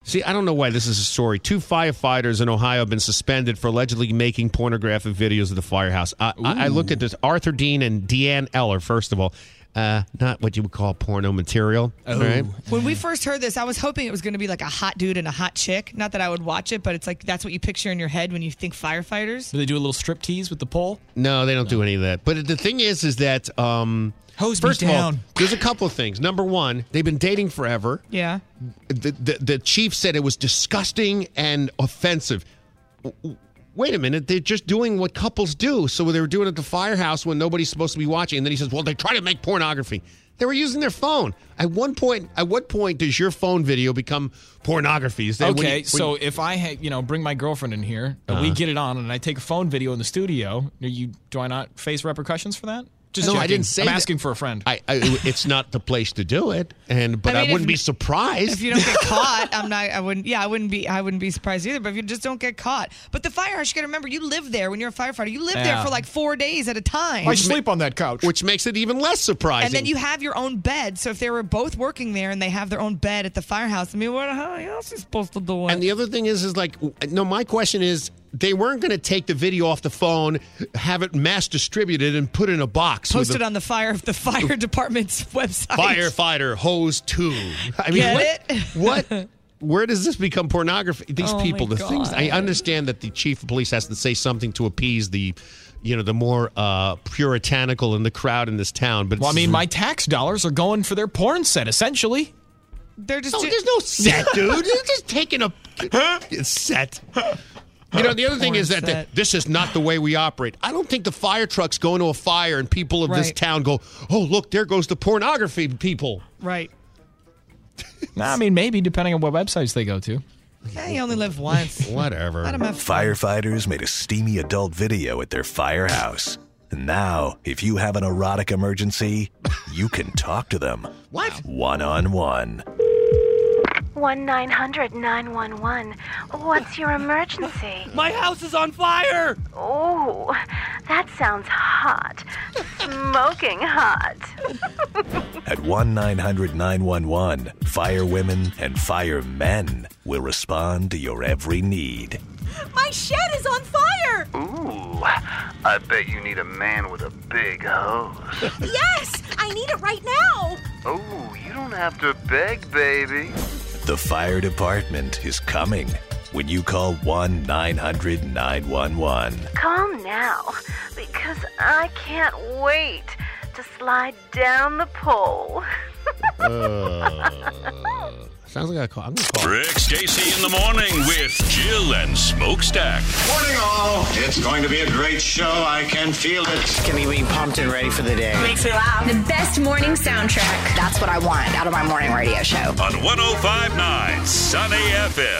See, I don't know why this is a story. 2 firefighters in Ohio have been suspended for allegedly making pornographic videos of the firehouse. I looked at this. Arthur Dean and Deanne Eller, first of all. Not what you would call porno material. Oh. Right? When we first heard this, I was hoping it was going to be like a hot dude and a hot chick. Not that I would watch it, but it's like that's what you picture in your head when you think firefighters. Do they do a little strip tease with the pole? No, they don't do any of that. But the thing is that Hose first me of all, down. there's a couple of things. Number one, they've been dating forever. Yeah. The chief said it was disgusting and offensive. Wait a minute, they're just doing what couples do. So they were doing it at the firehouse when nobody's supposed to be watching. And then he says, well, they try to make pornography. They were using their phone. At what point does your phone video become pornography? So if I bring my girlfriend in here, and we get it on, and I take a phone video in the studio, do I not face repercussions for that? Just no, checking. I didn't say I'm that. asking for a friend. It's not the place to do it, but I wouldn't be surprised if you don't get caught. I wouldn't be surprised either. But if you just don't get caught, but the firehouse, you got to remember, you live there when you're a firefighter. You live there for like 4 days at a time. I sleep on that couch, which makes it even less surprising. And then you have your own bed. So if they were both working there and they have their own bed at the firehouse, I mean, what else are you supposed to do? And the other thing is my question is, they weren't going to take the video off the phone, have it mass distributed, and put it in a box. Post it on the fire department's website. Firefighter hose 2. I mean, what? Where does this become pornography? These people, the things. I understand that the chief of police has to say something to appease the more puritanical in the crowd in this town. But my tax dollars are going for their porn set, essentially. They're just there's no set, dude. They're just taking a set. The other thing is that this is not the way we operate. I don't think the fire trucks go into a fire and people of this town go, oh, look, there goes the pornography people. Right. Maybe, depending on what websites they go to. Yeah, you only live once. Whatever. Let 'em have fun. Firefighters made a steamy adult video at their firehouse. And now, if you have an erotic emergency, you can talk to them. What? One-on-one. 1-900-911. What's your emergency? My house is on fire! Oh, that sounds hot. Smoking hot. At 1-900-911, firewomen and firemen will respond to your every need. My shed is on fire! Ooh, I bet you need a man with a big hose. Yes, I need it right now. Oh, you don't have to beg, baby. The fire department is coming when you call 1-900-911. Call now, because I can't wait to slide down the pole. Sounds like I'm going to call. Rick Stacy in the morning with Jill and Smokestack. Morning, all. It's going to be a great show. I can feel it. Can we be pumped and ready for the day? Makes me laugh. The best morning soundtrack. That's what I want out of my morning radio show. On 105.9 Sunny FM.